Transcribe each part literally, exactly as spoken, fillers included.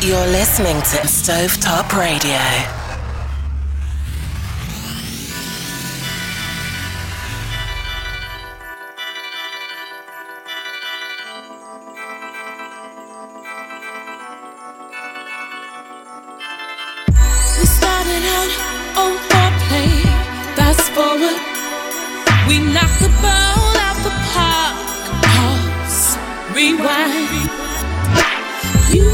You're listening to Stovetop Radio. We started out on foreplay, fast forward. We knocked the ball out the park. Pause, rewind. You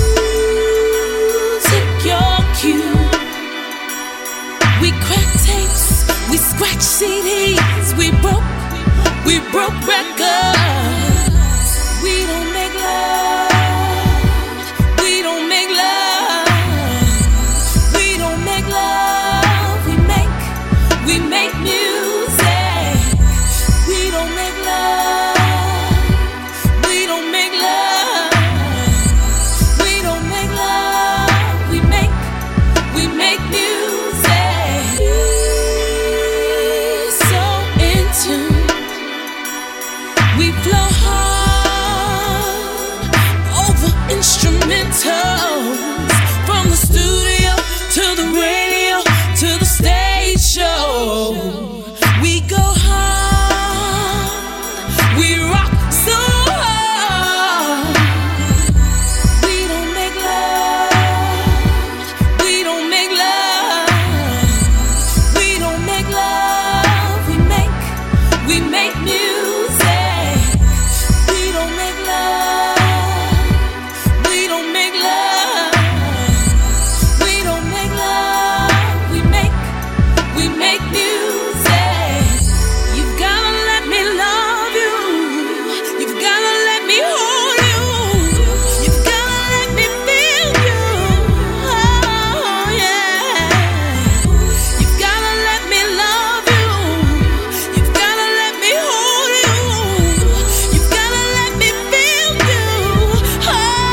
took your cue. We cracked tapes, we scratched C Ds. We broke, we broke records. We don't make love. We don't make love. We don't make love. We make, we make music. We don't make love. We don't make love. We don't make love. We make, we make music. We're so in tune. We flow hard over instrumentals, from the studio to the radio to the stage show. We go hard, we rock so hard. We don't make love. We don't make love. We don't make love. We make, we make music. We don't make love. We don't make love. We don't make love. We make, we make music. You've gotta let me love you. You've gotta let me hold you. You've gotta let me feel you. Oh yeah. You've gotta let me love you. You've gotta let me hold you. You've gotta let me feel you. Oh,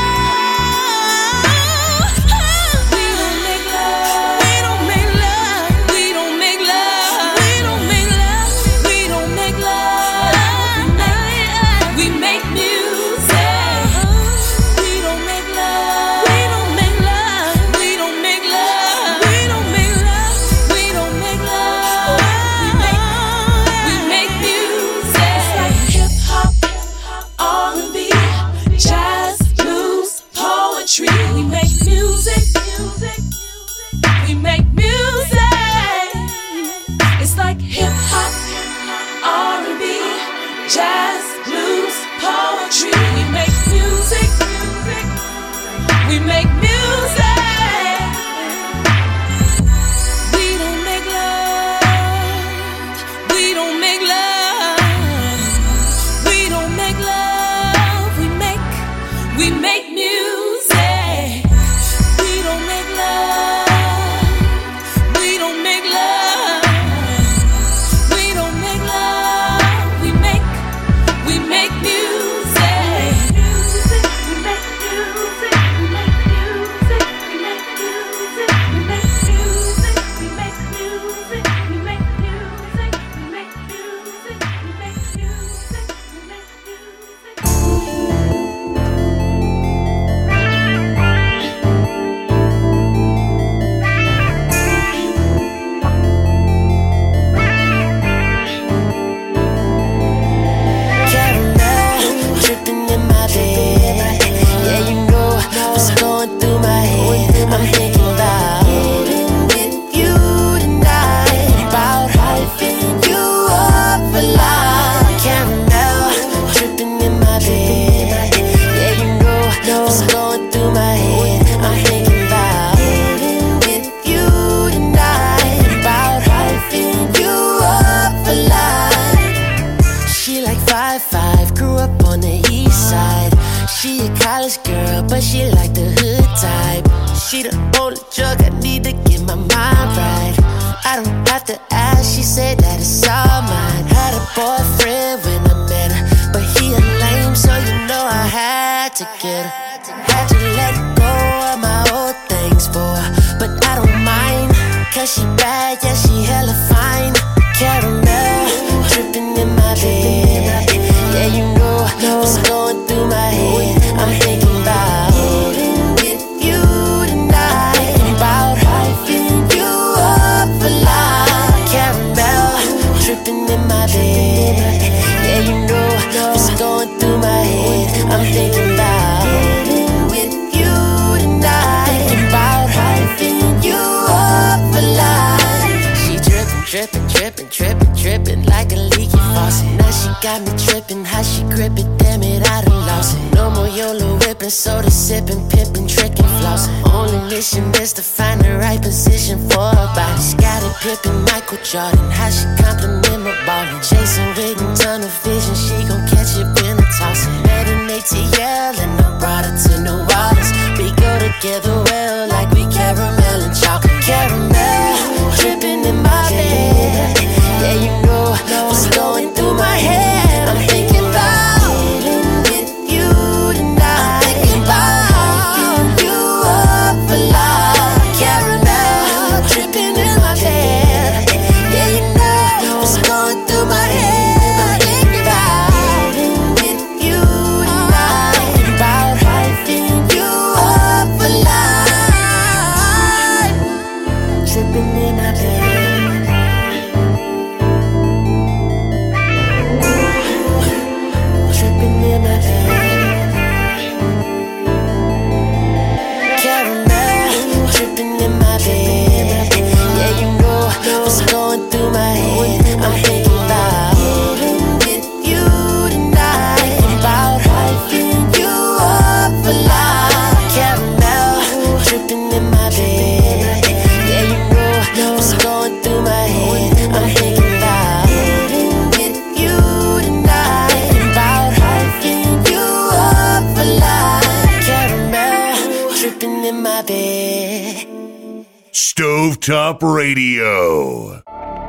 oh. We don't make love. We don't make love. We don't make love. We don't make love. We don't make love. We make music. We don't make love. We don't make love. We don't make love. We don't make love. We don't make love. We make, we make music. It's like hip hop, R and B, jazz, blues, poetry. We make music. We make music. It's like hip hop, R and B, jazz, blues, poetry. We make music. We make music. We don't make love. We don't make love. We don't make love. We make, we make music. We don't make love. We don't make love. We don't make love. We make, we make music. We make music. We make music. We make music. We make music. We make music. We make music. We make music. We make music. We make Caramel dripping in my bed. Yeah, you know what's going through my head. I'm thinking about getting with you tonight, about hyping you up a lot. Caramel dripping in my bed. Yeah, you know what's going through my head. I'm thinking about getting with you tonight, about hyping you up a lot. She like five five, grew up on the east side. She a college girl, but she like the hood type. She the only drug I need to get my mind right. I don't have to ask, she said that it's all mine. Had a boyfriend when I met her, but he a lame, so you know I had to get her. Had to let go of my old things for her, but I don't mind, cause she bad, yeah, she hella fine. Caramel dripping in my bed. Yeah, you know what's going through my head. I'm thinking about getting with you sipping, pimping, tricking, flossing. Only mission is to find the right position for her body. Scottie Pippen, Michael Jordan, how she compliment my ballin'. Chasing with and tunnel vision, she gon' catch it when I toss it. Met an A T L and I brought her to New Orleans. We go together well like we caramel and chocolate. Caramel, dripping in my bed. Yeah, you know what's going through my head. I'm thinking about getting with you tonight. Thinking about you up for life. Caramel, dripping in my bed. Yeah, you know what's going through my head. I'm thinking about getting with you tonight. Thinking about hyping you up for life. Dripping in my bed. Stovetop Radio.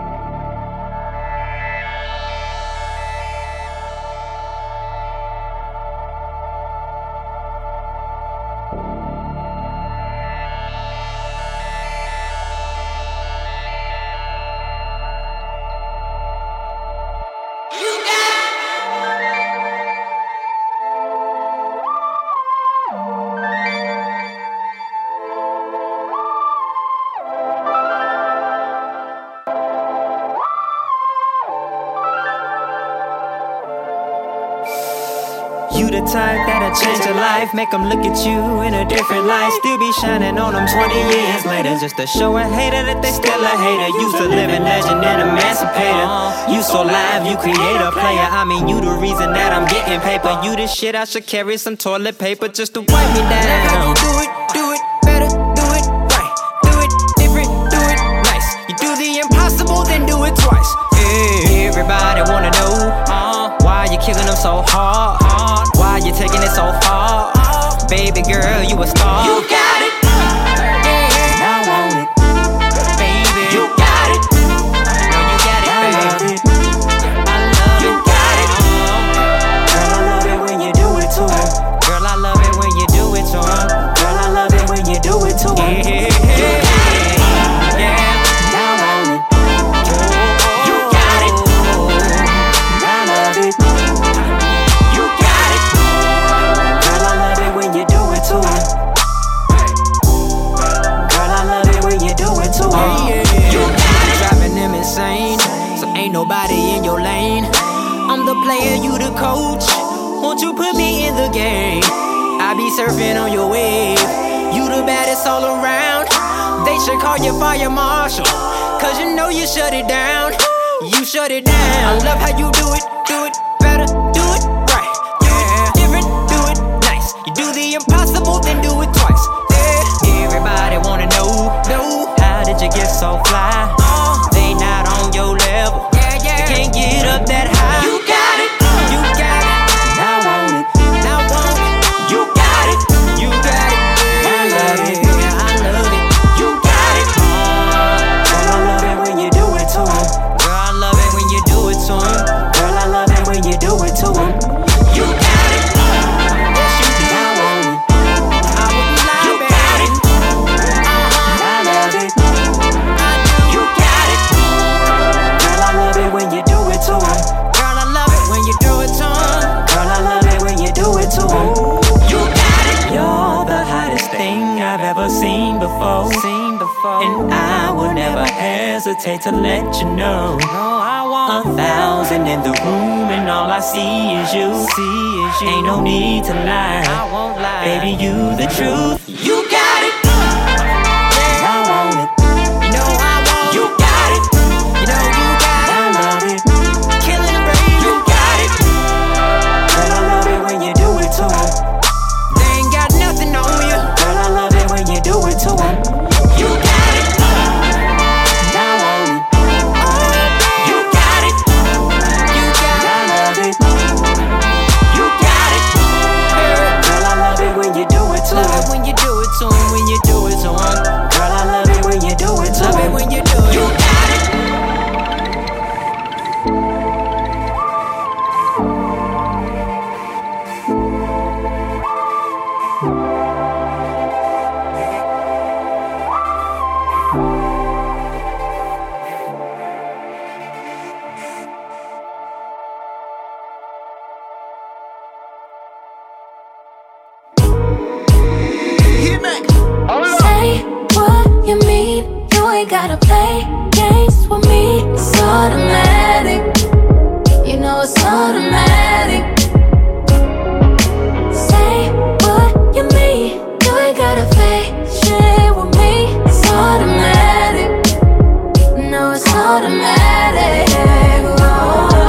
Type that'll change your life, make them look at you in a different light. Still be shining on them twenty years later, just to show a hater that they still a hater. You's a living legend and emancipator. You so live, you create a player. I mean, you the reason that I'm getting paper. You the shit I should carry some toilet paper just to wipe me down. How you do it, do it better, do it right, do it different, do it nice. You do the impossible, then do it twice. Yeah. Everybody wanna know uh, why you killing them so hard. Why you taking it so far? Baby girl, you a star. You got it. Yeah. I want it. Baby, you got it. Girl, you got it, baby. I love you it. Got it. Girl, I love it when you do it to her. Girl, I love it when you do it to her. Girl, I love it when you do it to her. Yeah. Nobody in your lane. I'm the player, you the coach. Won't you put me in the game? I be surfing on your wave. You the baddest all around. They should call you fire marshal, cause you know you shut it down. You shut it down. I love how you do it, do it better, do it right. Yeah, different, do it nice. You do the impossible, then do it twice. Yeah, everybody wanna know, know how did you get so fly? Uh, they not on your level. Can't get up that high. You got it, you got it. I want it, I want it. You got it, you got it. I love it, I love it. You got it. Girl, I love it when you do it to him. Girl, I love it when you do it to him. Girl, I love it when you do it to him. You got it. Yes, you do. I want it. I wouldn't lie, you baby. Got it. Uh-huh. I love it. I do. You got it. Girl, I love it when you do it to him. Girl, I love it when you do it to him. Girl, I love it when you do it to him. You got it. You're the hottest thing I've ever seen before. Seen before. And I will never hesitate to let you know. No, I want a thousand in the room, and all I see is you. See is you. Ain't no need to lie. I won't lie. Baby, you the truth. You got it. I want it. You know I want it. You got it. You know you got it. I love it. Killing the brain. You got it. Girl, I love it when you do it to her. They ain't got nothing Say what you mean. You ain't gotta play games with me. It's automatic. You know it's automatic. Say what you mean. You ain't gotta fake shit with me. It's automatic. No, it's automatic. Oh.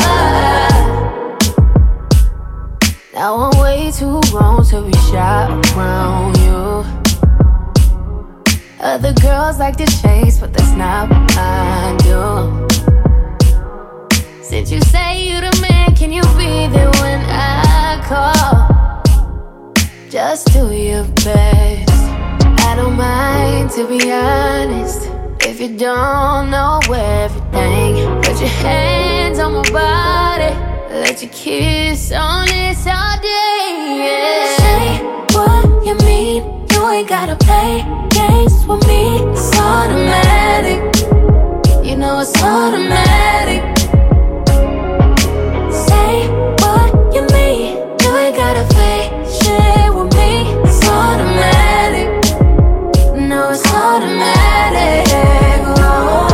Now I'm way too grown to be shy around you. Other girls like to chase, but that's not what I do. Since you say you the man, can you be there when I call? Just do your best. I don't mind, to be honest. If you don't know everything, put your hands on my body. Let your kiss on this all day, yeah. Say what you mean. You ain't gotta play games with me. It's automatic. You know it's automatic. Say what you mean. You ain't gotta fake shit with me. It's automatic. No, it's automatic. Oh.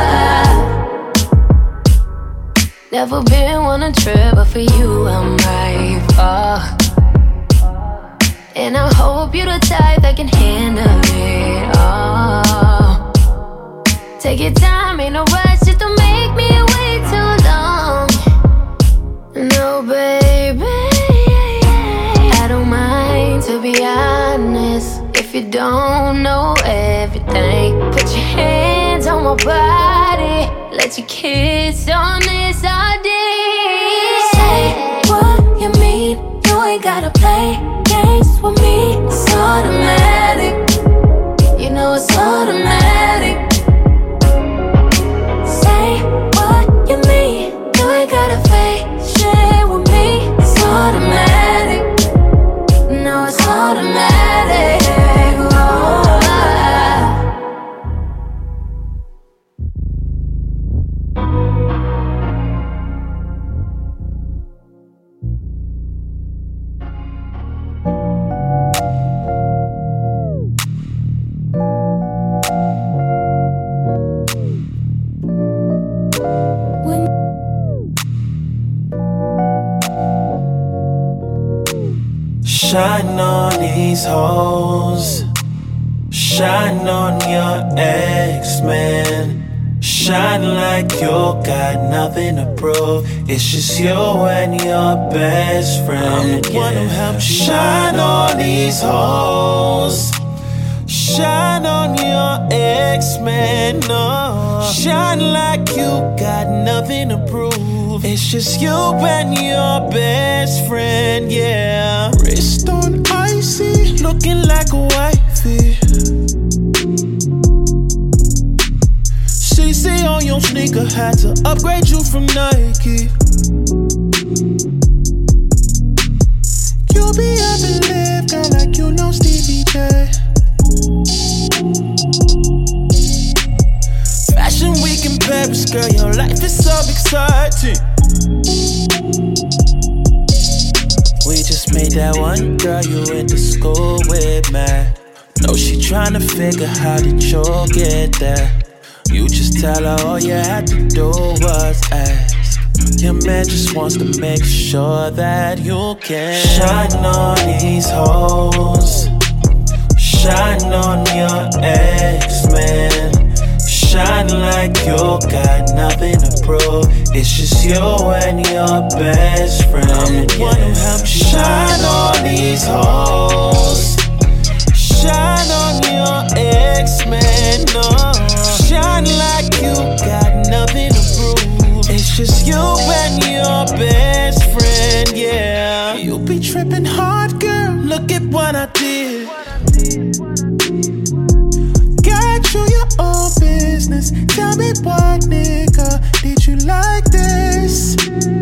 Never been on a trip, but for you I'm right for. And I hope you're the type that can handle it all. Take your time, ain't no rush, just don't make me wait too long. No, baby, I don't mind, to be honest. If you don't know everything, put your hands on my body. Let your kiss on this all day. Say what you mean. You ain't gotta play games with me. It's automatic. You know it's automatic. Say what you mean. You ain't gotta fake shit with me. It's automatic. No, it's automatic. Oh. Shine on these hoes. Shine on your ex-man. Shine like you got nothing to prove. It's just you and your best friend. I'm the one who helps you shine on these hoes. Shine on your ex-man, no. Shine like you got nothing to prove. It's just you and your best friend, yeah. Wrist on icy, looking like a wifey. C C on your sneaker, had to upgrade you from Nike. You be up and live, girl, like you know Stevie J. Fashion week in Paris, girl, your life is so exciting. We just made that one girl you went to school with, man. No, she tryna figure how did you get there. You just tell her all you had to do was ask. Your man just wants to make sure that you can shine on these hoes. Shine on your ex-man. Shine like you got nothing to prove. It's just you and your best friend. I'm the one who helps you shine on these hoes. Shine on your ex-man, no. Shine like you got nothing to prove. It's just you and your best friend, yeah. You be tripping hard, girl. Look at what I did. Got you your own business. Tell me what, nigga, did you like this?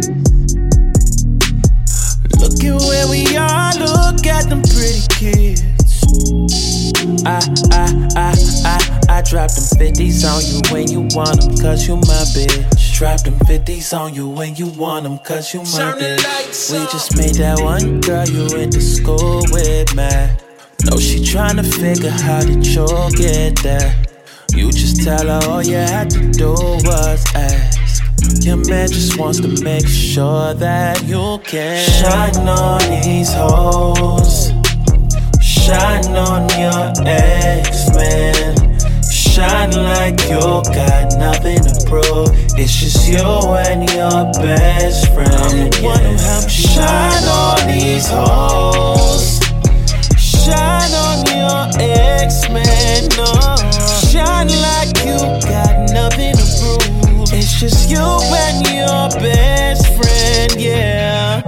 Look at where we are, look at them pretty kids. I, I, I, I, I drop them fifties on you when you want them, cause you my bitch. Drop them fifties on you when you want them, cause you my bitch. We just made that one girl you went to school with, man. No, she trying to figure how did you get there. You just tell her all you had to do was ask. Your man just wants to make sure that you can shine on these hoes, shine on your ex, man. Shine like you got nothing to prove. It's just you and your best friend. Yeah. Shine on these hoes, shine on your ex, man. No. Shine like you got nothing to prove. It's just you and your best friend, yeah.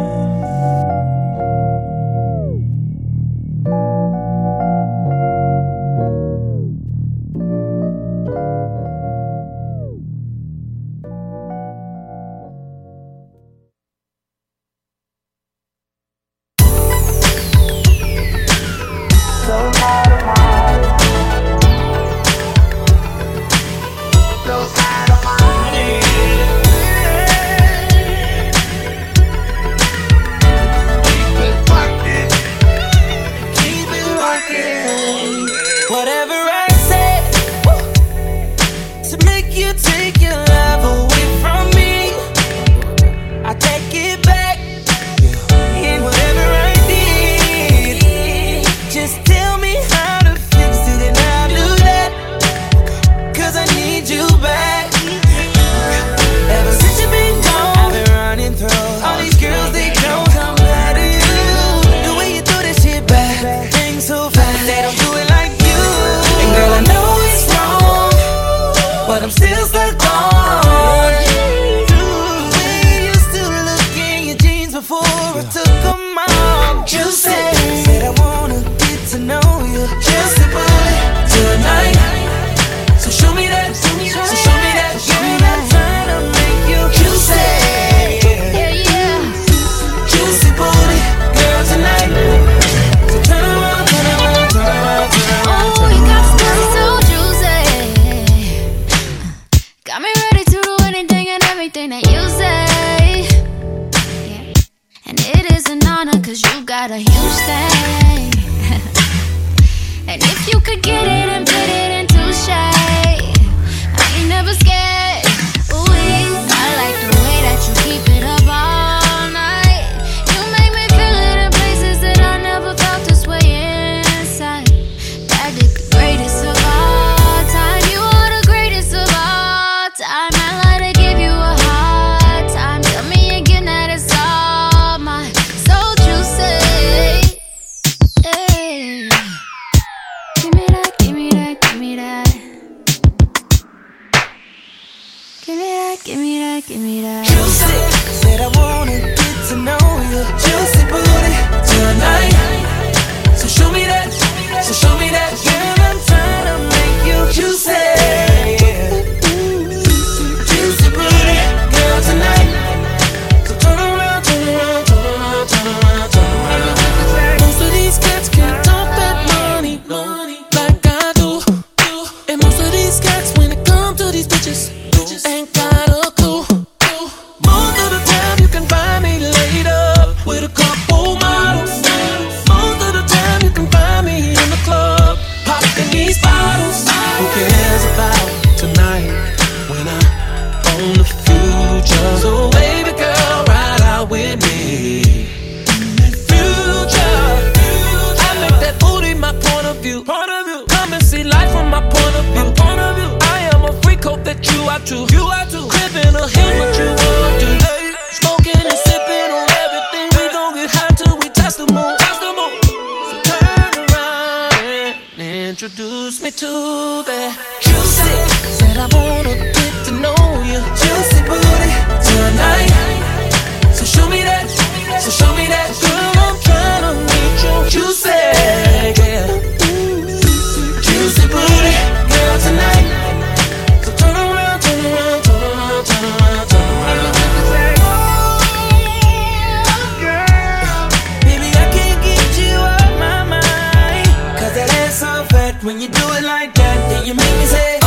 When you do it like that, then you make me say,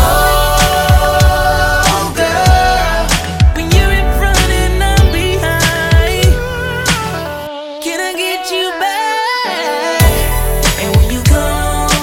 oh, girl. When you're in front and I'm behind, can I get you back? And when you come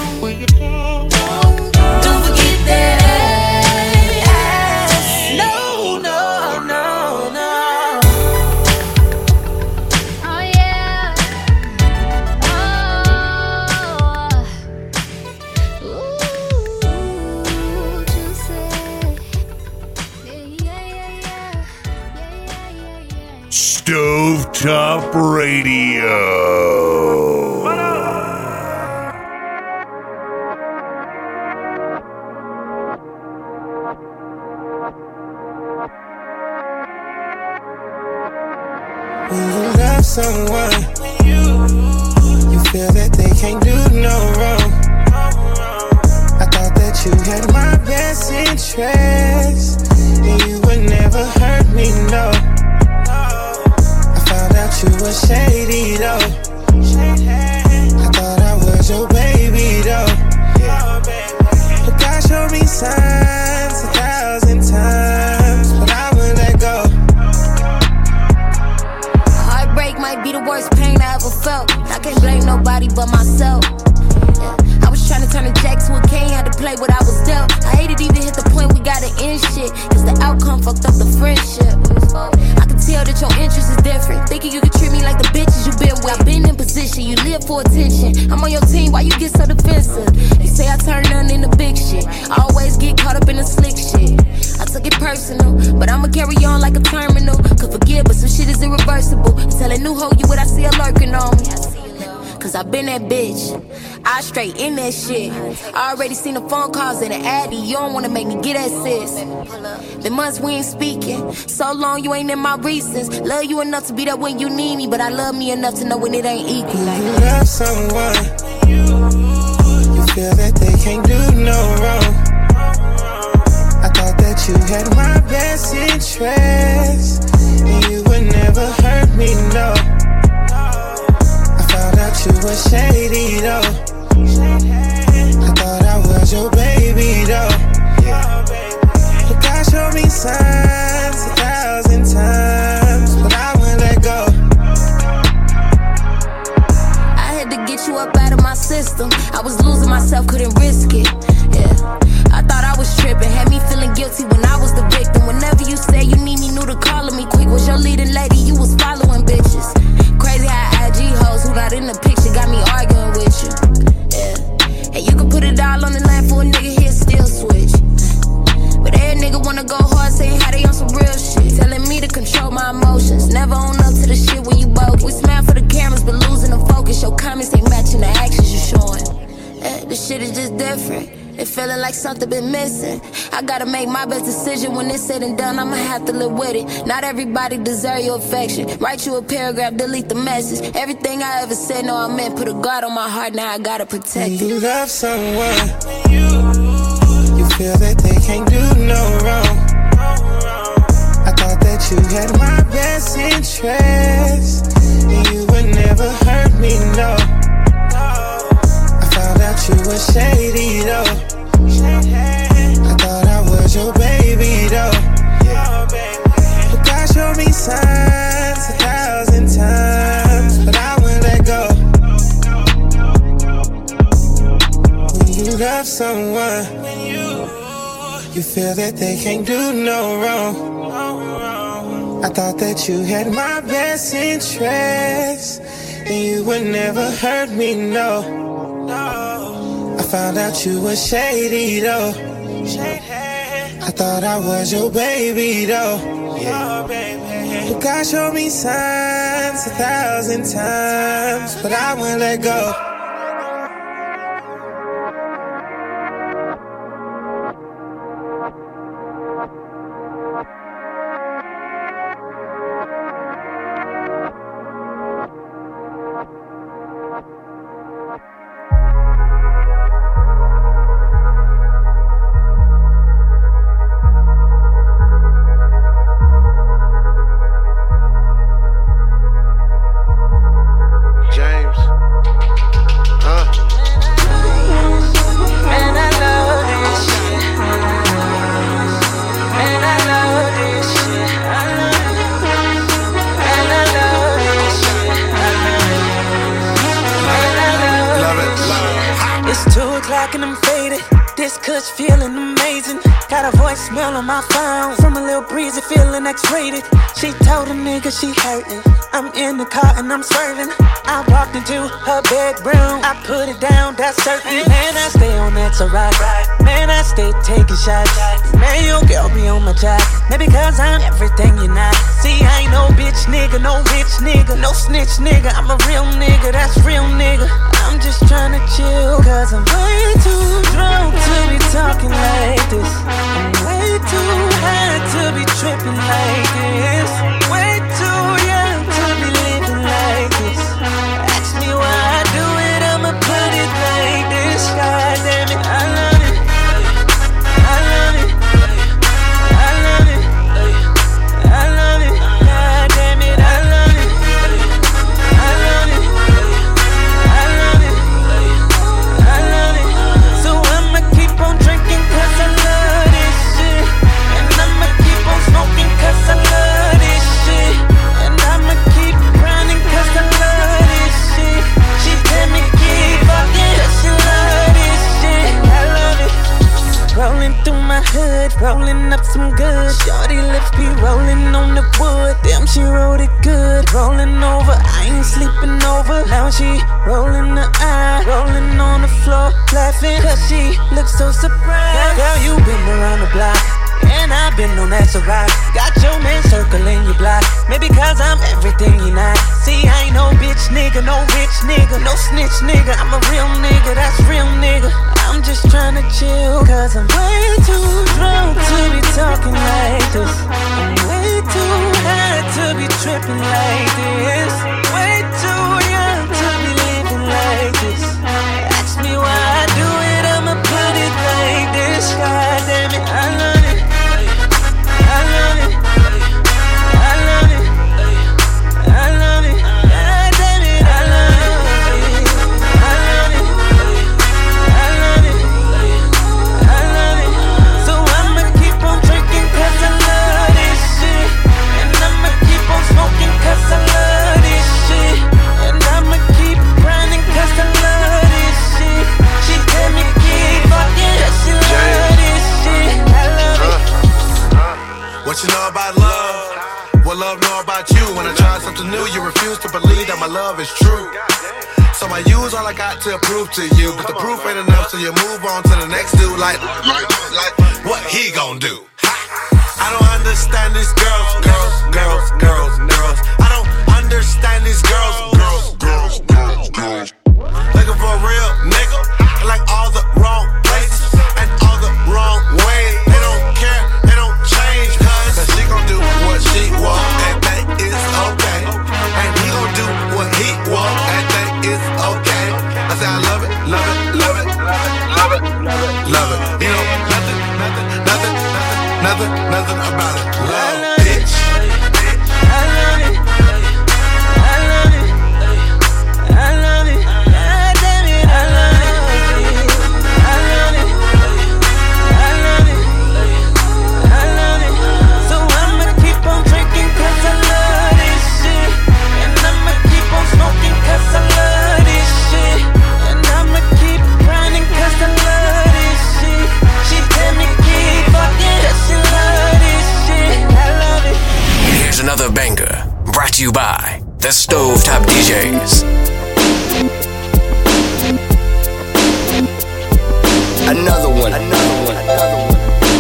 Stovetop Radio. When you love someone, you feel that they can't do no wrong. I thought that you had my best interest, and you would never hurt me, no. I found out you were shady, though. I thought I was your baby, though. But God showed me signs a thousand times, but I wouldn't let go. Heartbreak might be the worst pain I ever felt. I can't blame nobody but myself. Yeah. I was trying to turn a jack to a cane, had to play what I was dealt. I hated even hit the point we gotta end shit, cause the outcome fucked up the friendship. I can tell that your interest is different, thinking you can treat me like the bitches you been with. I've been in position, you live for attention. I'm on your team, why you get so defensive? You say I turn nothing into big shit, I always get caught up in the slick shit. I took it personal, but I'ma carry on like a terminal. Could forgive, but some shit is irreversible. Tell a new hoe you what I see her lurking on me. Cause I been that bitch, I straight in that shit. I already seen the phone calls and the addy. You don't wanna make me get that sis. The months we ain't speaking, so long you ain't in my recents. Love you enough to be there when you need me, but I love me enough to know when it ain't equal. When you love someone, you feel that they can't do no wrong. I thought that you had my best interest, and you would never hurt me, no. You were shady, though. I thought I was your baby, though. But God showed me signs a thousand times, but I wouldn't let go. I had to get you up out of my system. I was losing myself, couldn't risk it. Yeah, I thought I was tripping, had me feeling guilty when I was the victim. Whenever you say you need me, knew to call me quick. Was your leading lady, you was following bitches. Crazy how I G hoes who not in the picture got me arguing with you. Yeah, and you can put it all on the line for a nigga, he'll still switch. But every nigga wanna go hard, saying how they on some real shit. Telling me to control my emotions, never own up to the shit when you bogus. We smile for the cameras, but losing the focus. Your comments ain't matching the actions you showing. Yeah, this shit is just different. It feeling like something been missing. I gotta make my best decision. When it's said and done, I'ma have to live with it. Not everybody deserve your affection. Write you a paragraph, delete the message. Everything I ever said, no, I meant. Put a guard on my heart, now I gotta protect it. When you love someone, you feel that they can't do no wrong. I thought that you had my best interest, and you would never hurt me, no. I found out you were shady, though. I thought I was your baby, though. But God showed me signs a thousand times, but I wouldn't let go. When you love someone, you feel that they can't do no wrong. I thought that you had my best interest, and you would never hurt me, no. I found out you were shady, though. I thought I was your baby, though. Yeah. But God showed me signs a thousand times, but I wouldn't let go. It's two o'clock and I'm faded. This kush feeling amazing. Got a voicemail on my phone from a little breezy feeling X-rated. She told a nigga she hurtin'. I'm in the car and I'm swerving. I walked into her bedroom. I put it down, that's certain. Man, I stay on that to rock. Man, I stay taking shots. Man, your girl be on my job. Maybe cause I'm everything you're not. See, I ain't no bitch nigga, no rich nigga, no snitch nigga. I'm a real nigga, that's real nigga. I'm just tryna chill, cause I'm way too drunk to be talking like this. I'm way too high to be tripping like this. Way too young to be living like this. Ask me why I do it, I'ma put it like this. God damn it, I love it. I love it. I love it. I love it. God damn it, I love it. I love it. I love it. I love it. So I'ma keep on drinking cause I love this shit. And I'ma keep on smoking cause I love this shit. And I'ma keep grinding cause I love this shit. She tell me keep fucking cause she love this shit. I love it. Rolling through my hood, rolling up some good. Shorty lips be rolling on the wood. Damn, she wrote it good. Rolling over, I ain't sleeping over. Now she rolling the eye, rolling on the floor, laughing cause she looks so surprised. Girl, you been around the block, and I've been on that to rock. Got your man circling your block, maybe cause I'm everything you're not. See, I ain't no bitch nigga, no rich nigga, no snitch nigga. I'm a real nigga, that's real nigga. I'm just tryna chill, cause I'm way too drunk to be talking like this. I'm way too high to be tripping like this. Way too young to be living like this. Ask me why I do it, I'ma put it like this. God damn it, I love it. I love it. I love it. I love it. God damn it, I love it. I love it. I love it. I love it. So I'ma keep on drinking cause I love this shit. And I'ma keep on smoking cause I love this shit. And I'ma keep grinding cause I love this shit. She tell me keep fucking cause she love this shit. I love it. What you know about love? What love know about you? When I try something new, you refuse to believe that my love is true. So I use all I got to prove to you, but the proof ain't enough, so you move on to the next dude. Like, like, like, what he gon' do? I don't understand these girls, girls, girls, girls, girls. I don't understand these girls, girls, girls, girls, girls. Looking for a real nigga, like all the wrong places and all the wrong ways. They don't care, they don't change, cause, cause she gon' do what she want and that is okay. And he gon' do what he want and that is okay. I say I love it, love it, love it, love it, love it, love it. You know, nothing, nothing, nothing, nothing, nothing, nothing about it. Love, bitch. I love it. I love it. I love it. God damn it, I love it. I love it. I love it. I love it. So I'ma keep on drinking cause I love this shit. And I'ma keep on smoking cause I love this shit. And I'ma keep grinding cause I love this shit. She tell me keep fucking cause she love this shit. I love it. Here's another banger, brought to you by the Stovetop D Js. Another one, another one, another one.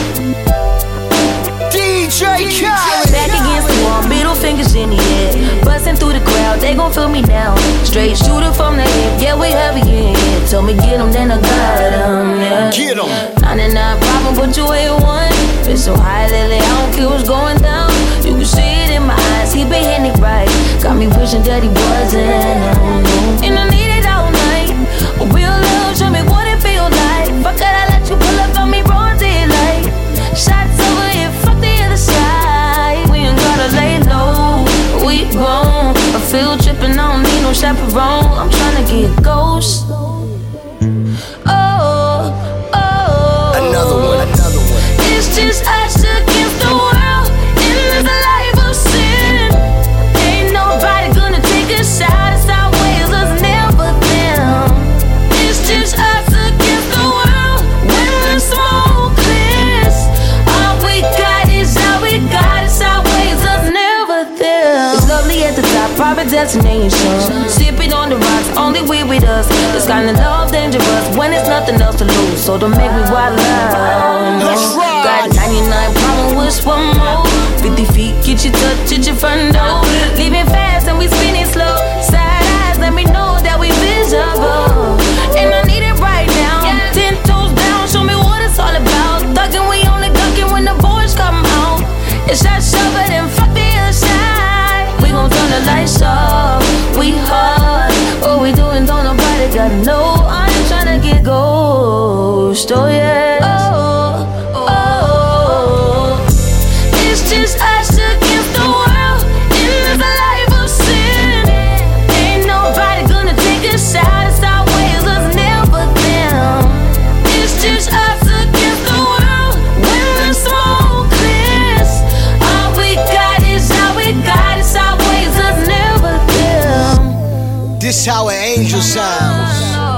D J Khaled. Back against the wall, middle fingers in the air. Busting through the crowd, they gon' feel me now. Straight shooter from the hip, yeah, we heavy in here. Told me get 'em, then I got 'em, yeah. Get 'em. ninety-nine problem, but you ain't one. Been so high lately, I don't care what's going down. You can see it in my eyes, he been hitting it right. Got me wishing that he wasn't. And I need it all night. A real love, show me what it feel like. Fuck it, I let you pull up on me, broad daylight. Shots over here, fuck the other side. We ain't gotta lay low, we grown. A field tripping, I don't need no chaperone. I'm tryna get ghost. Oh, oh. Another one, another one. It's just us against the world in this life of sin. Ain't nobody gonna take a shot. It's our ways, us never them. It's just us against destination. Sipping on the rocks, only we with us. This kind of love dangerous when there's nothing else to lose. So don't make me wild out. Let's ride. Got ninety-nine problems with one more. fifty feet, get your touch at your front door. Leaving fast and we spinning slow. Side eyes, let me know that we visible. And I need it right now. Ten toes down, show me what it's all about. Thuggin', we only duckin' when the boys come out. It's shot shovel and fuck the other side. We gon' turn the lights off. We hard. What we doing, don't nobody gotta know. I ain't tryna get ghost. Oh yeah. Oh, oh, oh. It's just us against the world in this life of sin. Ain't nobody gonna take us out. It's our ways, us never them. It's just us against the world when the smoke clears. All we got is all we got. It's our ways, us never them. This how an angel sounds.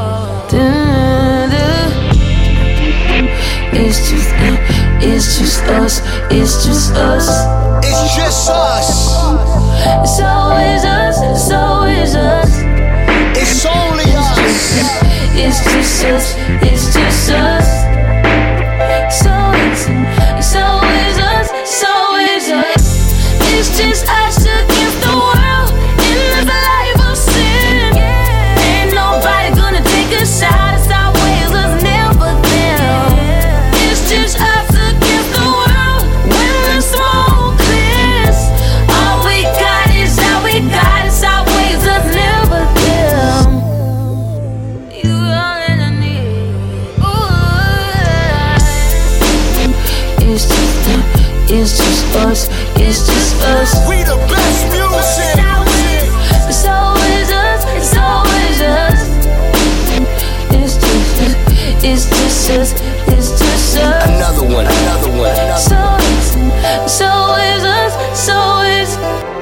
It's just, it's just us, it's just us. It's just us. It's always us, it's always us. It's only us. It's just us, it's just us. So it's, it's always us, it's always us. It's just us against the world in this life of sin. Ain't nobody gonna take us out. It's our ways, us never them. It's just us against the world when the smoke clears. All we got is all we got. It's our ways, us never them. You all that I need. Ooh. It's just, it's just us. It's just us. We the best music. It's always us. It's always us. It's just, it's just us. It's just us. Another one, another one, another So it's, it's always us. So it's.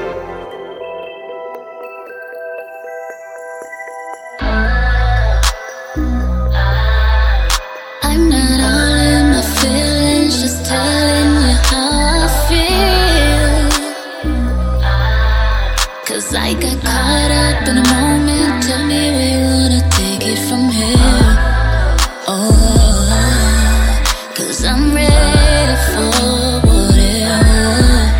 I'm not all in my feelings, just telling you how I feel. Cause I got caught up in a moment. Tell me where you wanna take it from here. Oh, cause I'm ready for whatever.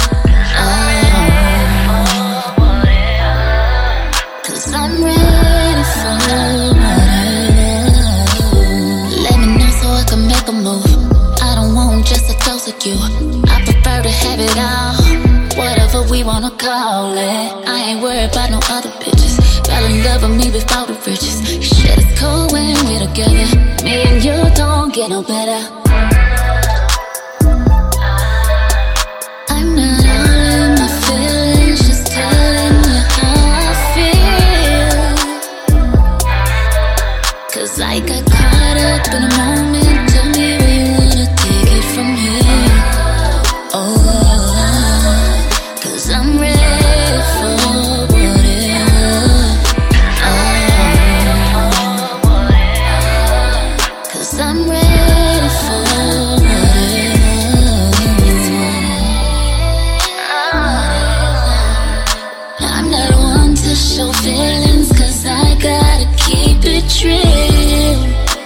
Oh, cause I'm ready for whatever. Let me know so I can make a move. I don't want just a dose of you. I prefer to have it all, whatever we wanna call it. I ain't worried about no other bitches. Fell in love with me before the riches. Shit is cool when we're together. Me and you don't get no better. I'm not all in my feelings, just telling you how I feel. Cause I got caught up in a moment. Tell me where you wanna take it from here. Oh, cause I'm ready for whatever. Oh, cause I'm ready for whatever. I'm not one to show feelings, cause I gotta keep it real.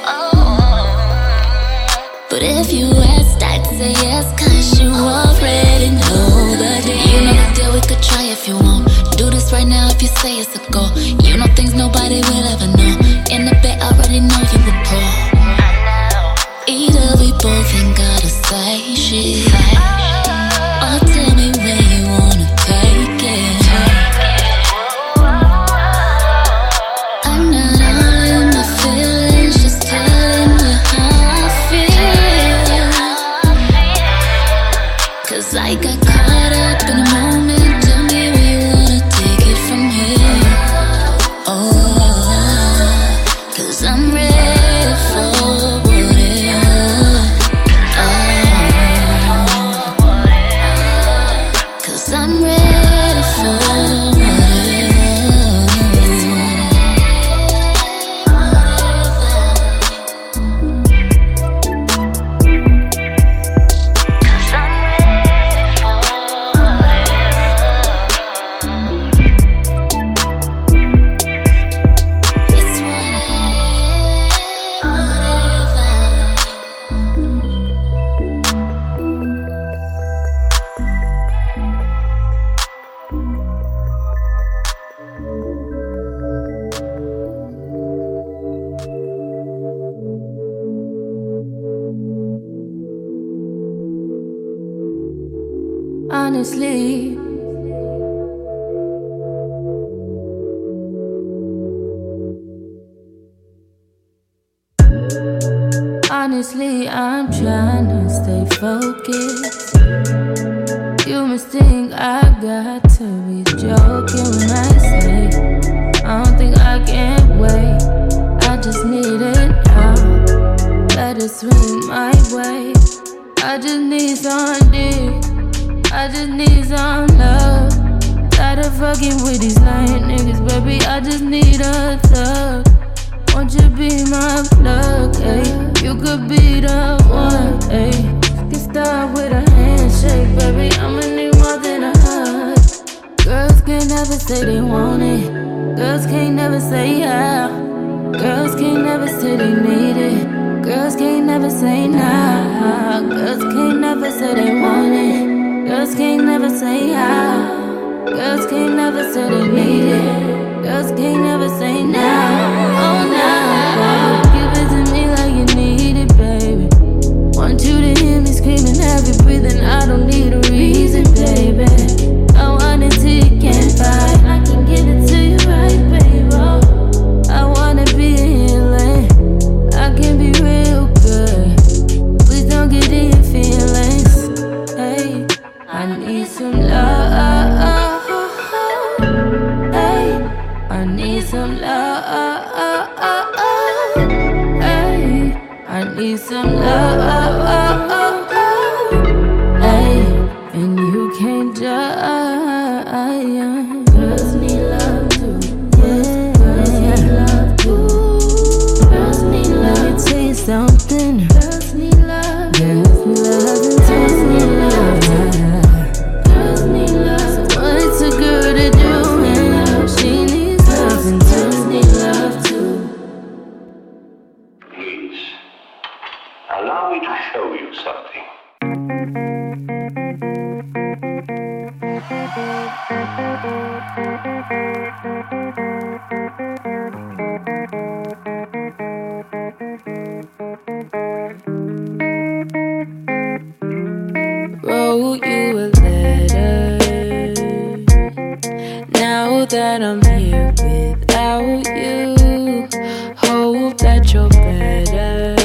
But if you asked, I'd say yes, cause you already know the deal. You know the deal, we could try if you want. Do this right now if you say it's a go. You know things nobody will ever know. In the bed, already know you a pro. Either we both ain't gotta say shit, or tell me where you wanna take it. I'm not all in my feelings, just telling you how I feel. Cause I got caught up in a moment. Tell me where you wanna take it from here. Oh, cause I'm ready for whatever. Oh, honestly. Honestly, I'm trying to stay focused. You must think I got to be joking when I say I don't think I can wait. I just need it now. Let it swing my way. I just need some dick. I just need some love. Tired of fucking with these lying niggas, baby. I just need a thug. Won't you be my plug, ayy? You could be the one, ayy. Get started with a handshake, baby. I'ma need more than a hug. Girls can't never say they want it. Girls can't never say yeah. Girls can't never say they need it. Girls can't never say nah. Girls can't never say they want it. Girls can't never say yeah. Girls can't never say they need it. Girls can't never say nah. Oh nah. Give it to me like you need it, baby. Want you to hear me screaming, heavy breathing. I don't need a reason, baby. I want it till you can't fight. I can give it to you right, baby. I wanna be healing. I can be real good. Please don't get in your feelings. Hey, I need some love. Hey, I need some love. Hey, I need some love. Hey, and you can't judge. Girls need love too. Yeah, girls need love too. Girls need love. Let me tell you something. Girls need love. Girls need love and girls need love. Girls need love. So what's a girl to do? And she needs love and girls need love too. Please, allow me to show you something. Wrote you a letter. Now that I'm here without you, hope that you're better.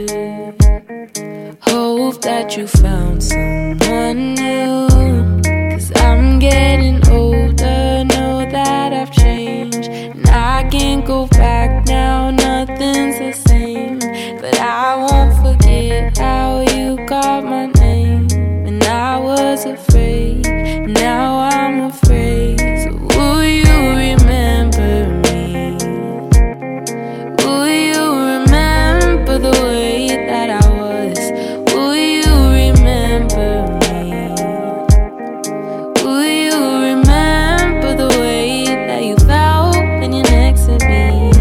Hope that you found someone new. Cause I'm getting older, know that I've changed. And I can't go back now, nothing's the same. But I won't forget how you called my name. And I was afraid, now I'm afraid. So will you remember me? Will you remember the way that I was? Will you remember me? Will you remember the way that you felt when you're next to me?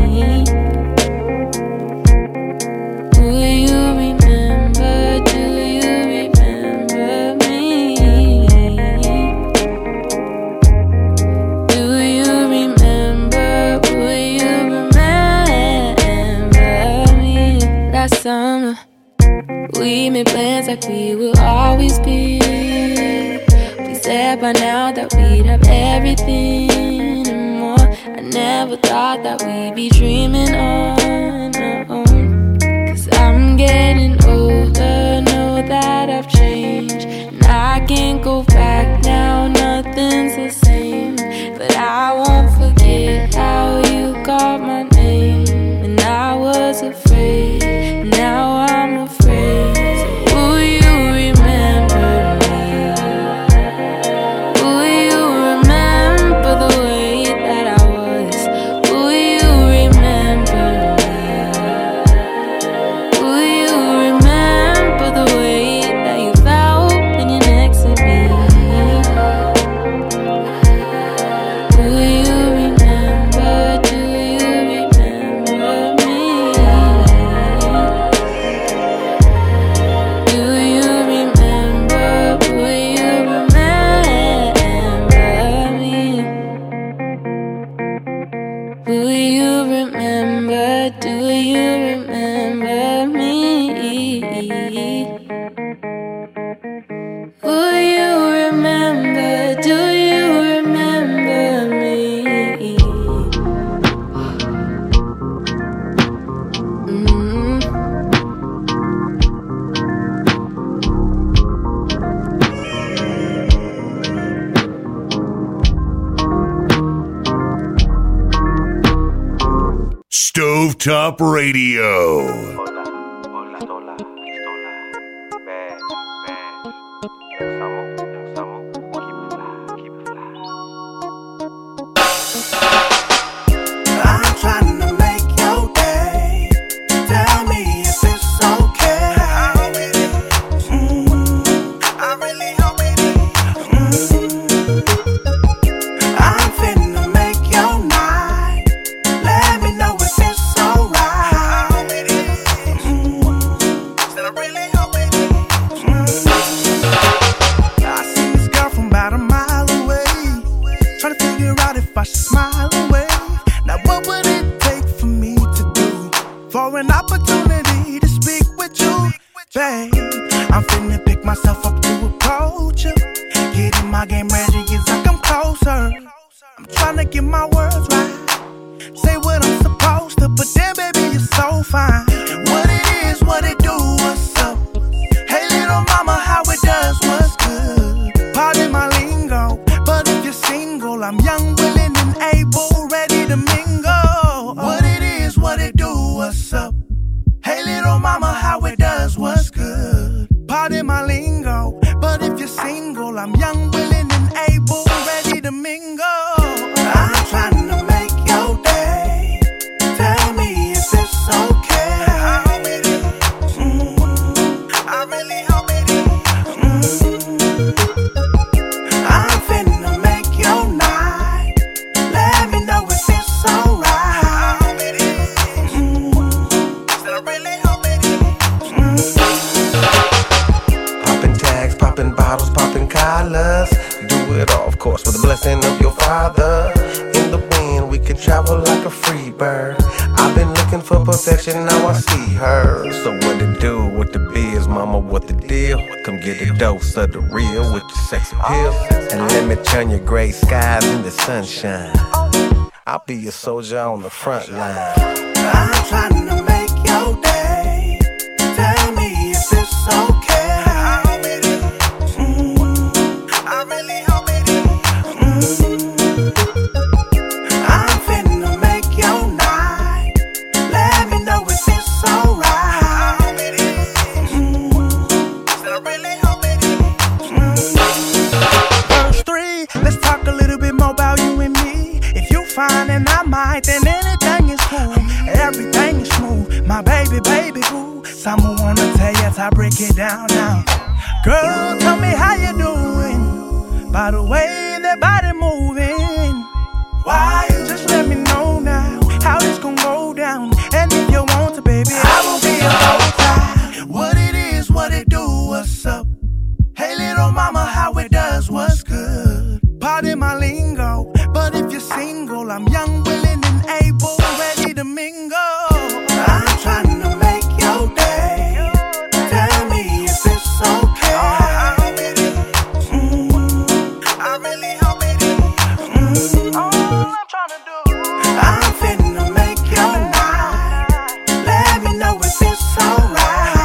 Will you remember? Do you remember me? Do you remember? Will you remember me? Last summer, we made plans like we will always be. We said by now that we'd have everything and more. I never thought that we'd be dreaming on our own. Cause I'm getting older, know that I've changed. And I can't go back now, nothing's the same. But I won't forget how you called my name. And I was afraid, now I'm afraid. So will you remember me? Will you remember the way that I was? Will you remember me? Will you remember? Stovetop Radio. Of the real with your sex appeal, and let me turn your gray skies into sunshine. I'll be your soldier on the front line. I'm trying to make your day. Tell me if it's okay. Mm, I really hope it is. Mm, I'm finna make your night. Let me know if it's alright. Mm, I really hope it is. Verse three, let's talk a little bit more about you and me. If you find and I might, then anything is cool. Everything is smooth, my baby, baby boo. Someone wanna tell you as I break it down now. Girl, tell me how you doing. By the way that body moving. Why you just let me know now how this gon' go down. And if you want to, baby, I will be a bow. What it is, what it do, what's up? Hey little mama, how it does, what's good? Pardon my lingo, but if you're single, I'm young, willing, and able, ready to mingle. I'm trying to make your day. Tell me if it's okay. Mm, I really hope it is. Mm, all I'm trying to do, I'm finna make your night. Let me know if it's alright.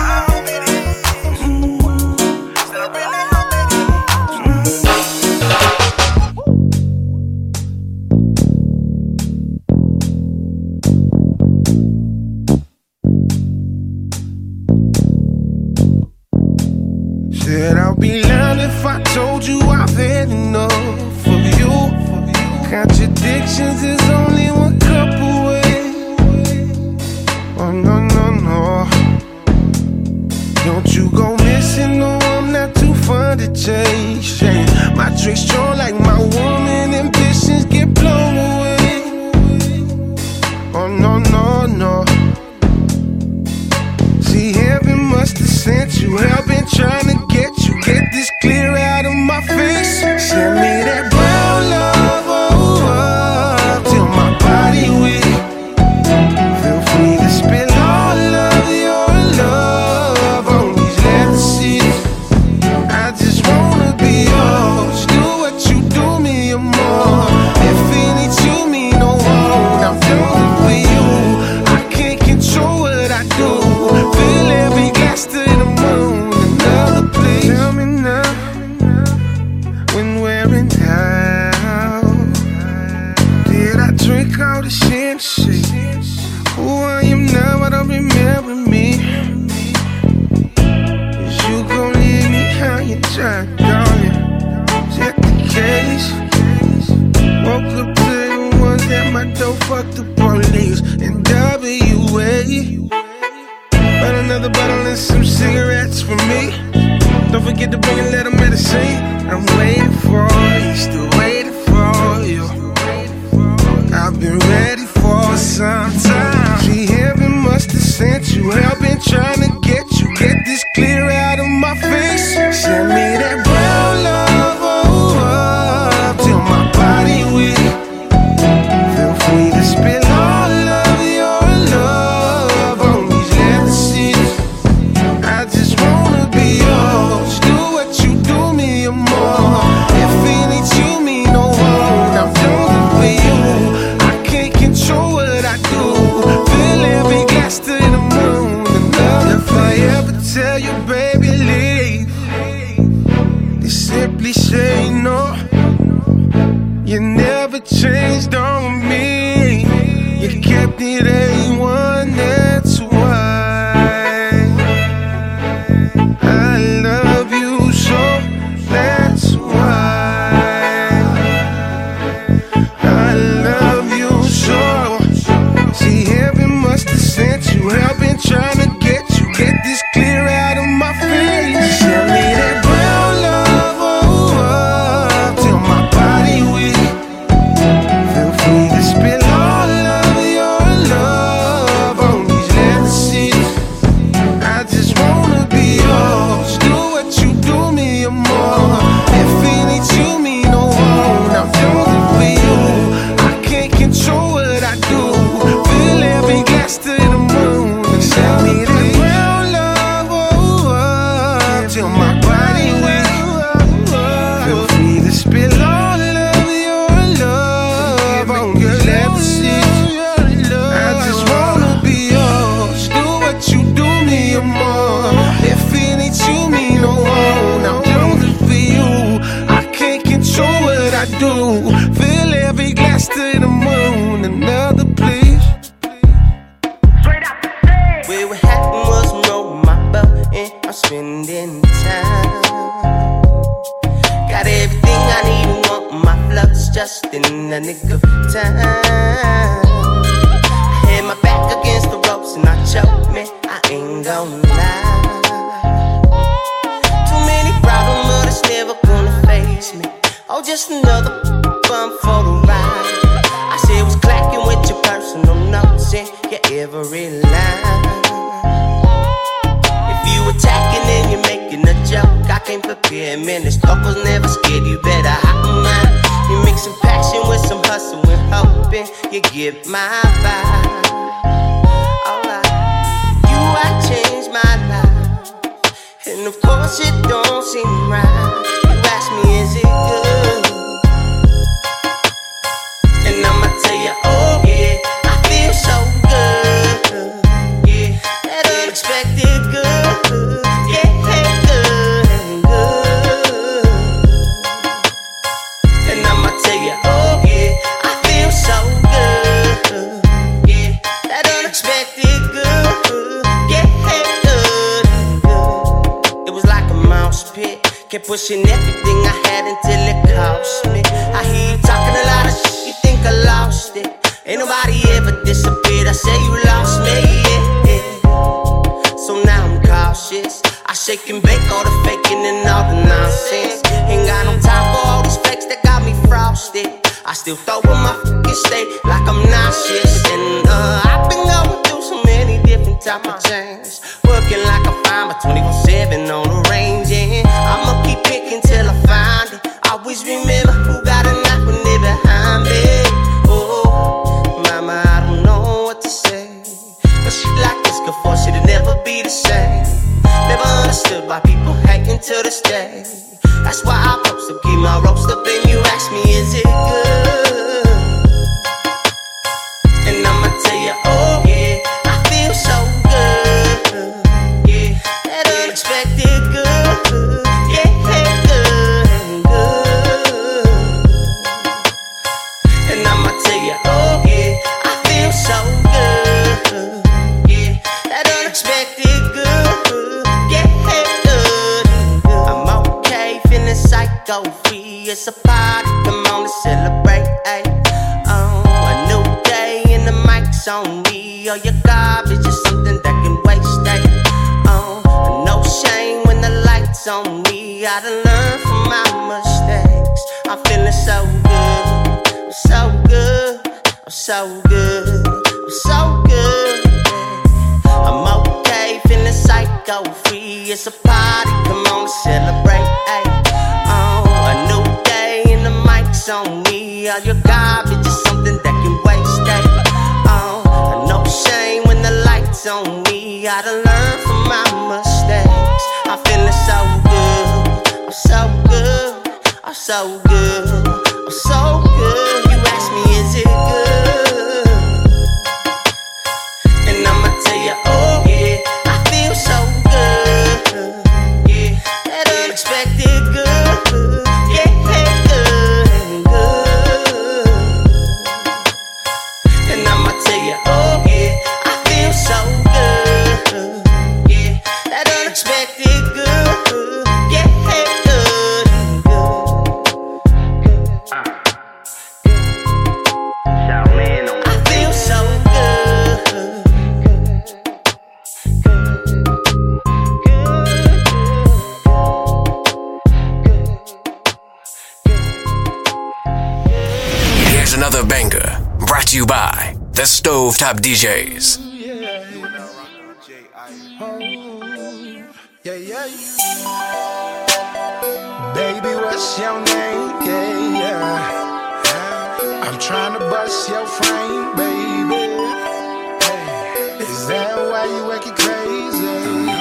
Said I'll be lying if I told you I've had enough of you. Contradictions is only one cup away. Oh no, no, no. Don't you go missing, no, I'm not too fun to chase. My tricks strong like my woman, ambitions get blown away. Oh no, no, no. See, heaven must have sent you. I've been trying to get you, get this clear out of my face. Send me that brown love, oh, oh, till my body weak. Feel free to spill all of your love on these leather seats. I just wanna be yours. Do what you do me and more. If any to me no more, I'm doing for you. I can't control what I do. Fill every glass to the moon. Another place. Tell me now, that's for me. Don't forget to bring a little medicine. I'm waiting for you, still waiting for you. I've been ready for some time. See, heaven must have sent you. I've been trying to get you, get this clear out of my face. Send me that brown love, oh, up till my body weak. Feel free to spill all of your love on these leather seats. I just wanna be yours. Do what you do me and more. If it ain't you, me no more. I'm done for you. I can't control what I do. Fill every glass to the moon. And if I ever tell you, baby, leave, they simply say no. You never changed on me. You kept it A one, that's why I love you so, that's why I love you so. See, heaven must have sent you. I've been trying to get you, get this clear out of my face. Send me that brown love, oh, up till my body weak. Feel free to spill all of your love on these leather seats. I just wanna be yours. Do what you do me and more. If it ain't you, me no more. I'm doing it for you. I can't control what I do. Fill every glass to the moon. And send me that brown love, oh, up till my body weak. Feel free to spill all of your love on these leather seats. I just wanna be yours. Do what you do me and more. If it ain't you, me no more. I'm doing it for you. I can't control what I do. Fill every glass to the moon. Another please. Where what happened was I'm rolling my belt and I'm spending time. Got everything I need and want my flux just in the nick of time. I had my back against the ropes and I choked, man, I ain't gon' lie. Too many problems, but it's never gonna face me. Oh, just another bump for the ride. I said it was clacking with your personal notes and your every line. If you attacking and you're making a joke, I can't prepare, man. This talk was never scared, you better hide mine. You mix some passion with some hustle and hoping you get my vibe. Alright, you, I changed my life, and of course it don't seem right. You ask me, is it good? And I'ma tell you, oh yeah, I feel so good. Yeah, that unexpected good. Yeah, good and good. And I'ma tell you, oh yeah, I feel so good. Yeah, that unexpected good. Yeah, good and good. It was like a mouse pit. Kept pushing everything I had until it cost me. I hear you talking a lot of shit, you think I lost it. Ain't nobody ever disappeared, I say you lost me, yeah, yeah. So now I'm cautious, I shake and bake all the faking and all the nonsense. Ain't got no time for all these fakes that got me frosted. I still throw in my fucking state like I'm nauseous. And uh, I've been going through so many different type of change. Working like a farmer twenty-four seven on the range, and I'ma keep picking till I find it. Always remember who got a knife when they behind me. Oh, mama, I don't know what to say, but shit like this could force you to never be the same. Never understood why people hating to this day. That's why I post to keep my roast up and you ask me, is it good? And I'ma tell you, oh yeah, I feel so good. Yeah, that unexpected good. Yeah, good and good. And I'ma tell you, oh yeah, I feel so good. Yeah, that unexpected good. Yeah, good and good. I'm okay, feeling psycho free. It's a party, come on and celebrate. Ay. Oh, a new day and the mic's on me. All your garbage is something that can waste. Ay. Oh, no shame. lights on me. I done learned from my mistakes. I'm feeling so good, I'm so good, I'm so good, I'm so good. I'm okay, feeling psycho free. It's a party, come on, celebrate. Ay. Oh, a new day and the mic's on me. All your garbage is something that can waste. Ay. Oh, no shame when the lights on me. I done learned from my mistakes. I'm feeling so good, I'm so good, I'm so good, I'm so good. You ask me, is it good? And I'ma tell you, oh yeah, I feel so good. Yeah, that unexpected good. Yeah, good, good. And I'ma tell you, oh yeah, I feel so good. Yeah, that unexpected good. Yeah, good, good. I feel so good. Here's another banger, brought to you by the Stovetop D Js. Yeah, yeah. Baby, what's your name? Yeah, yeah. I'm trying to bust your frame, baby. Is that why you working crazy?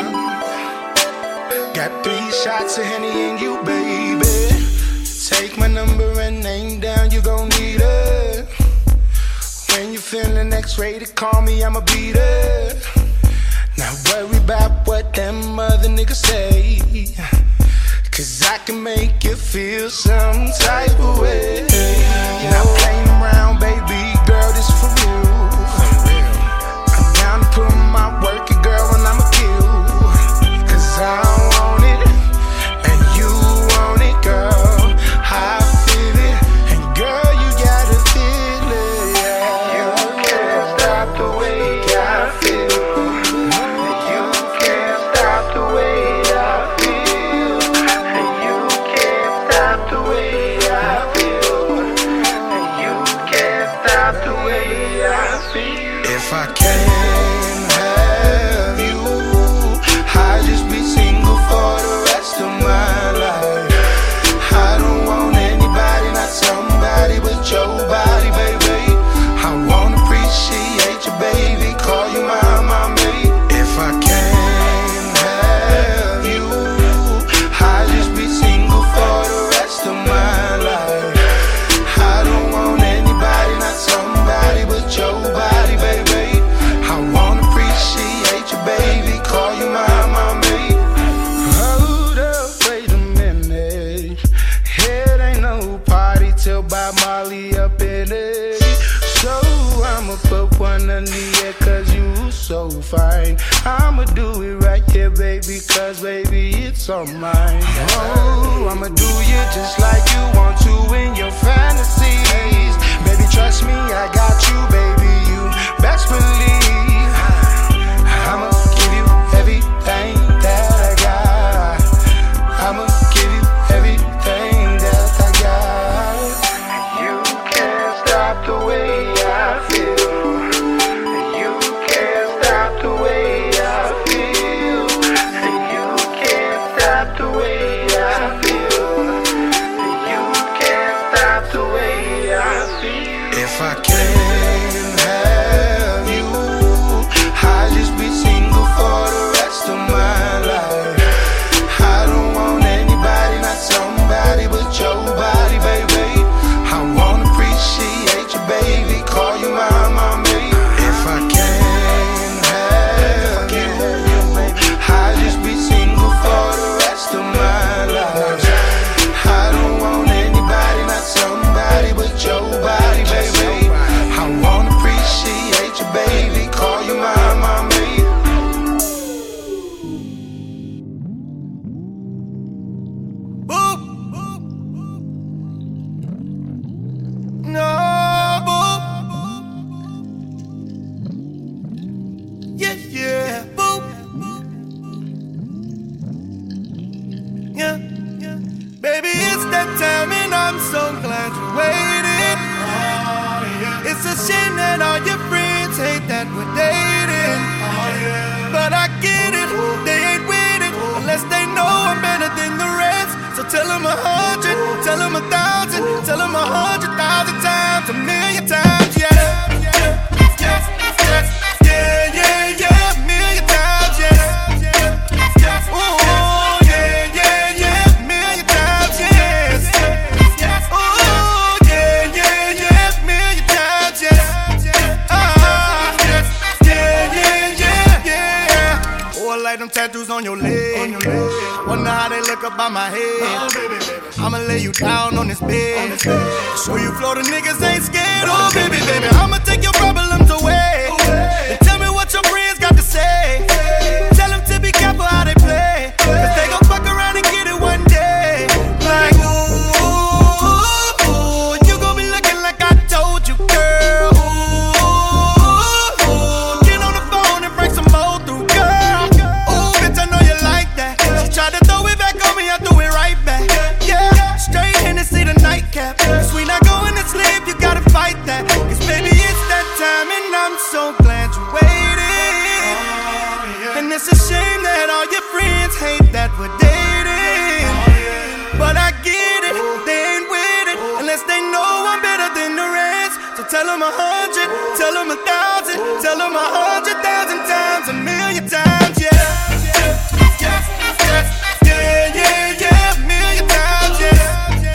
Got three shots of Henny in you, baby. Take my number and name down, you gon' need it. When you feeling X-rated, call me, I'ma beat it. Not worry about what them other niggas say, cause I can make you feel some type of way. Not playing around, baby, girl, this for real. I'm down to put my work in, girl, and I'ma kill. Cause I want it, and you want it, girl. I feel it, and girl, you gotta feel it. Yeah. You can't stop the way I feel. If I can't have you, I'll just be single for the rest of my life. I don't want anybody, not somebody but your body, baby. I wanna appreciate you, baby, call you my mommy. If I can't have you, I'll just be single for the rest of my life. I don't want anybody, not somebody but your body, baby. I wanna appreciate you, baby, call you my mommy. Hold up, wait a minute. It ain't no party till Bob Marley up in it. So I'ma put one under the cause you so fine. I'ma do it right here, baby, cause baby, it's all mine. Oh, I'ma do you just like you want to in your fantasies. Baby, trust me, I got you, baby, you best believe. I'ma give you everything that I got. I'ma give you everything that I got. You can't stop the way I feel. You can't stop the way I feel. You can't stop the way I feel. You can't stop the way I feel. If I can't Yeah. Baby, it's that time and I'm so glad you waited. Oh, yeah. It's a shame that all your friends hate that we're dating. Oh, yeah. But I get it, they ain't with it unless they know I'm better than the rest. So tell them a hundred, tell them a thousand, tell them a hundred thousand times, a million times, yeah. Yeah, yes, yes, yeah, yeah, yeah, a million times, yes. Ooh, yeah, yeah, yeah, a million times, yes. Ooh, yeah, yeah, yeah, a million times, yes. Ah, yes, yeah, yeah, yeah, yeah. Oh, I like them tattoos on your leg. Wonder how they look up by my head. I'ma lay you down on this bed. Show you Florida niggas ain't scared. Oh, baby, baby, I'ma take your problems away. And tell me what your friends got to say. Tell them to be careful how they play. Cause they gon' fuck around and get it one day. Like, ooh, ooh, ooh, you gon' be looking like I told you, girl. Ooh, ooh, get on the phone and break some more through, girl. Ooh, bitch, I know you like that. She tried to throw it back on me, I threw it right back. Yeah, straight Hennessy the nightcap. Cause we not going to sleep, you gotta fight that. Cause baby, it's that time and I'm so glad you waited. And it's a shame that all your friends hate that we're dating. But I get it, they ain't with it unless they know I'm better than the rest. So tell them a hundred, tell them a thousand, tell them a hundred thousand times, a million times, yeah. Yes, yes, yeah, yeah, yeah, a million times, yeah.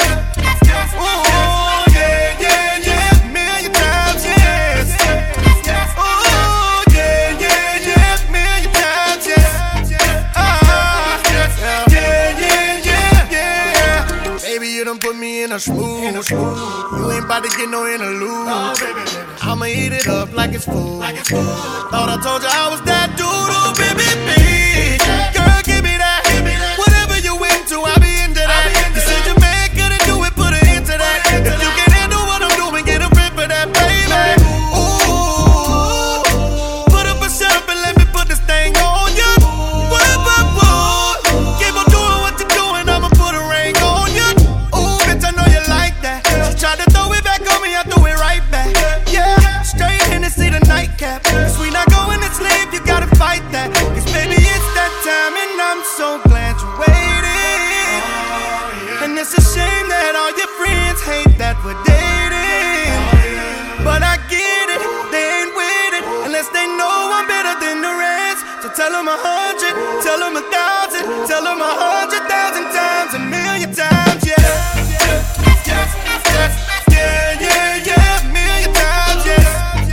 Ooh, yeah, yeah, yeah, a million times, yes. Ooh, yeah, yeah, yeah, a million times, yeah. Ah, yeah, yeah, yeah, yeah. Baby, you done put me in a smooth. You ain't about to get no interlude. I'ma eat it up like it's food. Thought I told you I was that dude, oh, baby, baby. Girl, give me that. Whatever you into, I'll be into that. You said your man couldn't do it, put an end to that. If you can handle what I'm doing, get a rip for that, baby. Ooh, put up a shut up and let me put this thing on you. Whip up, boy. Keep on doing what you're doing, I'ma put a ring on you. Ooh, bitch, I know you like that. She tried to throw it back on me, I threw it right back. Yeah, straight Hennessy the nightcap. Cause we not going to sleep, you gotta fight that. Cause baby, it's that time and I'm so glad you waited. And it's a shame that all your friends hate that we're dating. But I get it, they ain't with it unless they know I'm better than the rest. So tell them a hundred, tell them a thousand, tell them a hundred thousand times, a million times, yeah. Yes, yes, yeah, yeah, yeah, a million times, yeah.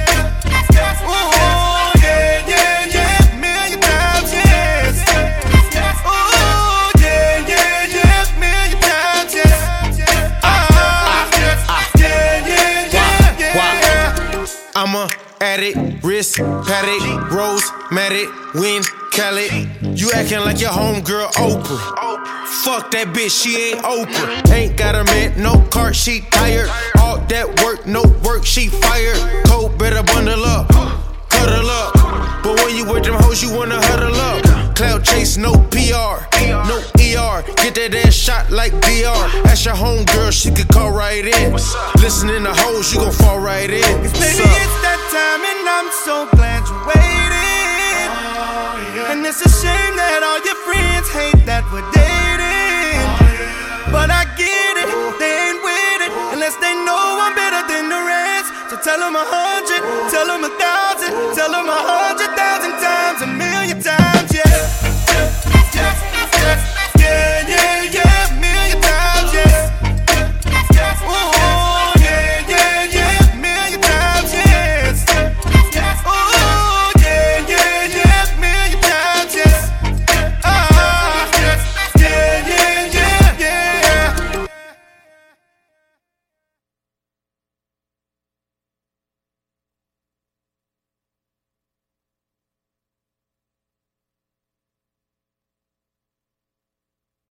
Ooh, yeah, yeah, yeah, a million times, yes. Ooh, yeah, yeah, yeah, a million times, yeah. Ah, yeah, yeah, yeah, yeah. I'm a addict, wrist, paddock, rose, matted, win, Khaled. You acting like your homegirl Oprah. Fuck that bitch, she ain't Oprah. Ain't got a man, no car, she tired. All that work, no work, she fired. Cold, better bundle up, huddle up. But when you with them hoes, you wanna huddle up. Cloud chase, no P R, no E R. Get that ass shot like D R. Ask your homegirl, she could call right in. Listening to hoes, you gon' fall right in. Cause baby, it's that time and I'm so glad you waited. And it's a shame that all your friends hate that we're dating. But I get it, they ain't with it unless they know I'm better than the rest. So tell them a hundred, tell them a thousand, tell them a hundred